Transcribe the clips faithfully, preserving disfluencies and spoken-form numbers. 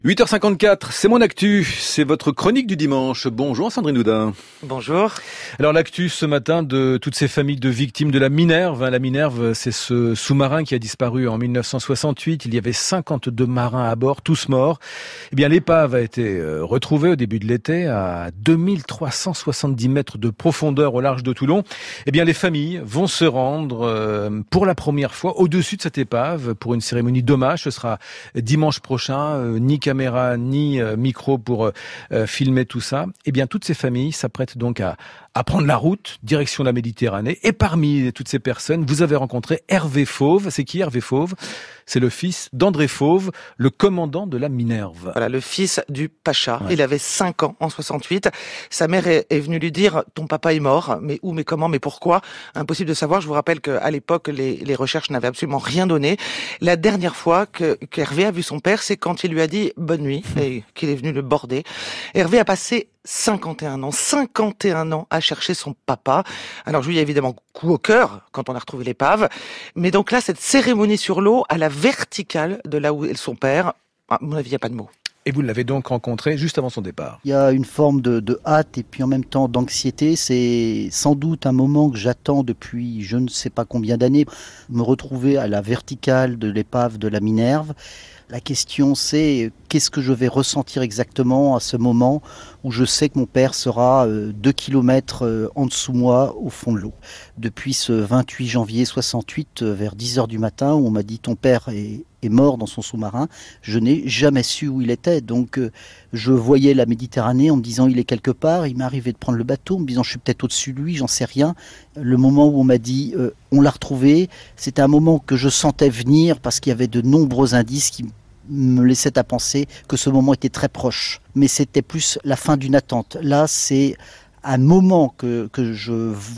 huit heures cinquante-quatre, c'est mon actu, c'est votre chronique du dimanche. Bonjour Sandrine Houdin. Bonjour. Alors l'actu ce matin de toutes ces familles de victimes de la Minerve. La Minerve, c'est ce sous-marin qui a disparu en mille neuf cent soixante-huit. Il y avait cinquante-deux marins à bord, tous morts. Eh bien l'épave a été retrouvée au début de l'été à deux mille trois cent soixante-dix mètres de profondeur au large de Toulon. Eh bien les familles vont se rendre pour la première fois au-dessus de cette épave pour une cérémonie d'hommage. Ce sera dimanche prochain. Nick caméra ni euh, micro pour euh, filmer tout ça. Eh bien, toutes ces familles s'apprêtent donc à, à prendre la route, direction la Méditerranée. Et parmi toutes ces personnes, vous avez rencontré Hervé Fauve. C'est qui Hervé Fauve ? C'est le fils d'André Fauve, le commandant de la Minerve. Voilà, le fils du Pacha. Ouais. Il avait cinq ans en soixante-huit. Sa mère est, est venue lui dire « Ton papa est mort. » Mais où, mais comment, mais pourquoi ? Impossible de savoir. Je vous rappelle qu'à l'époque, les, les recherches n'avaient absolument rien donné. La dernière fois que qu'Hervé a vu son père, c'est quand il lui a dit « Bonne nuit » et qu'il est venu le border. Hervé a passé cinquante et un ans, cinquante et un ans à chercher son papa. Alors je lui ai évidemment coup au cœur quand on a retrouvé l'épave. Mais donc là, cette cérémonie sur l'eau à la verticale de là où est son père, à mon avis, il n'y a pas de mots. Et vous l'avez donc rencontré juste avant son départ. Il y a une forme de, de hâte et puis en même temps d'anxiété. C'est sans doute un moment que j'attends depuis je ne sais pas combien d'années. Me retrouver à la verticale de l'épave de la Minerve. La question c'est qu'est-ce que je vais ressentir exactement à ce moment où je sais que mon père sera deux kilomètres en dessous moi au fond de l'eau. Depuis ce vingt-huit janvier soixante-huit, vers dix heures du matin, où on m'a dit ton père est, est mort dans son sous-marin, je n'ai jamais su où il était. Donc je voyais la Méditerranée en me disant il est quelque part, il m'est arrivé de prendre le bateau en me disant je suis peut-être au-dessus de lui, j'en sais rien. Le moment où on m'a dit euh, on l'a retrouvé, c'était un moment que je sentais venir parce qu'il y avait de nombreux indices qui me laissait à penser que ce moment était très proche. Mais c'était plus la fin d'une attente. Là, c'est un moment que, que je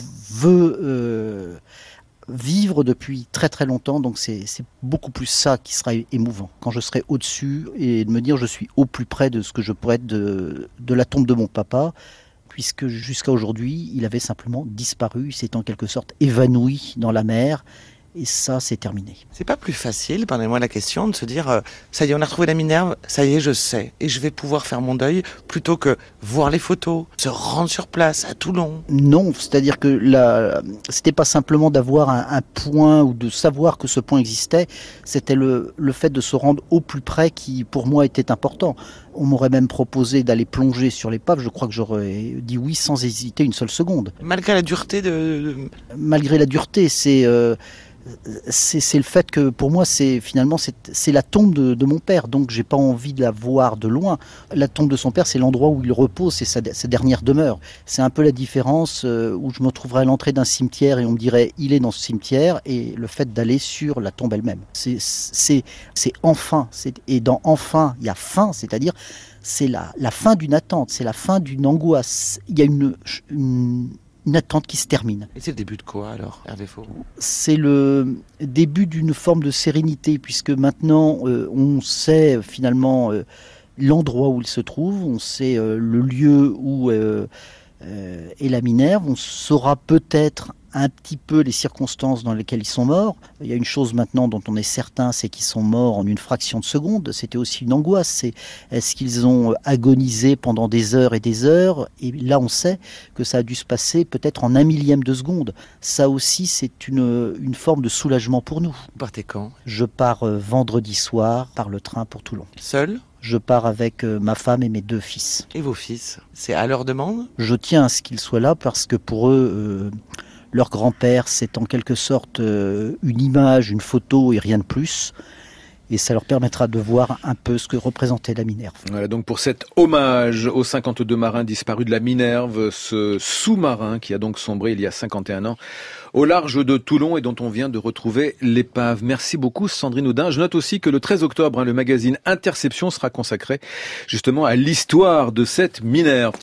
veux euh, vivre depuis très très longtemps. Donc c'est, c'est beaucoup plus ça qui sera émouvant. Quand je serai au-dessus et de me dire je suis au plus près de ce que je pourrais être de, de la tombe de mon papa. Puisque jusqu'à aujourd'hui, il avait simplement disparu. Il s'est en quelque sorte évanoui dans la mer. Et ça, c'est terminé. C'est pas plus facile, pardonnez-moi la question, de se dire euh, ça y est, on a retrouvé la Minerve, ça y est, je sais, et je vais pouvoir faire mon deuil, plutôt que voir les photos, se rendre sur place à Toulon. Non, c'est-à-dire que la, c'était pas simplement d'avoir un, un point ou de savoir que ce point existait, c'était le, le fait de se rendre au plus près qui, pour moi, était important. On m'aurait même proposé d'aller plonger sur l'épave, je crois que j'aurais dit oui sans hésiter une seule seconde. Malgré la dureté de... Malgré la dureté, c'est... Euh, C'est, c'est le fait que pour moi c'est finalement c'est, c'est la tombe de, de mon père, donc j'ai pas envie de la voir de loin. La tombe de son père, c'est l'endroit où il repose, c'est sa, sa dernière demeure. C'est un peu la différence euh, où je me trouverais à l'entrée d'un cimetière et on me dirait il est dans ce cimetière, et le fait d'aller sur la tombe elle-même. C'est, c'est, c'est enfin, c'est, et dans enfin il y a fin, c'est-à-dire c'est la, la fin d'une attente, c'est la fin d'une angoisse. Il y a une, une Une attente qui se termine. Et c'est le début de quoi alors, Hervé Fauve ? C'est le début d'une forme de sérénité, puisque maintenant euh, on sait finalement euh, l'endroit où il se trouve, on sait euh, le lieu où euh, euh, est la Minerve, on saura peut-être un petit peu les circonstances dans lesquelles ils sont morts. Il y a une chose maintenant dont on est certain, c'est qu'ils sont morts en une fraction de seconde. C'était aussi une angoisse. C'est est-ce qu'ils ont agonisé pendant des heures et des heures ? Et là, on sait que ça a dû se passer peut-être en un millième de seconde. Ça aussi, c'est une, une forme de soulagement pour nous. Vous partez quand ? Je pars euh, vendredi soir par le train pour Toulon. Seul ? Je pars avec euh, ma femme et mes deux fils. Et vos fils ? C'est à leur demande ? Je tiens à ce qu'ils soient là parce que pour eux... Euh, Leur grand-père, c'est en quelque sorte euh, une image, une photo et rien de plus. Et ça leur permettra de voir un peu ce que représentait la Minerve. Voilà donc pour cet hommage aux cinquante-deux marins disparus de la Minerve, ce sous-marin qui a donc sombré il y a cinquante et un ans au large de Toulon et dont on vient de retrouver l'épave. Merci beaucoup Sandrine Houdin. Je note aussi que le treize octobre, hein, le magazine Interception sera consacré justement à l'histoire de cette Minerve.